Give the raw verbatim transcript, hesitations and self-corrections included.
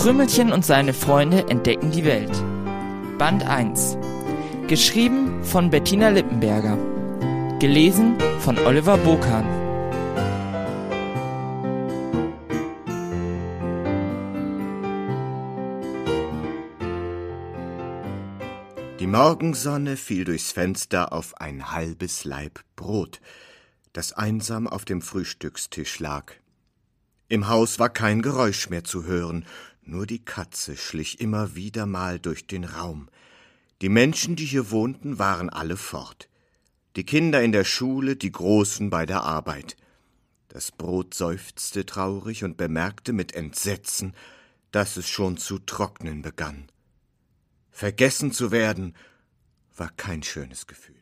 Krümelchen und seine Freunde entdecken die Welt. Band eins. Geschrieben von Bettina Lippenberger. Gelesen von Oliver Bokan. Die Morgensonne fiel durchs Fenster auf ein halbes Laib Brot, das einsam auf dem Frühstückstisch lag. Im Haus war kein Geräusch mehr zu hören, nur die Katze schlich immer wieder mal durch den Raum. Die Menschen, die hier wohnten, waren alle fort. Die Kinder in der Schule, die Großen bei der Arbeit. Das Brot seufzte traurig und bemerkte mit Entsetzen, dass es schon zu trocknen begann. Vergessen zu werden, war kein schönes Gefühl.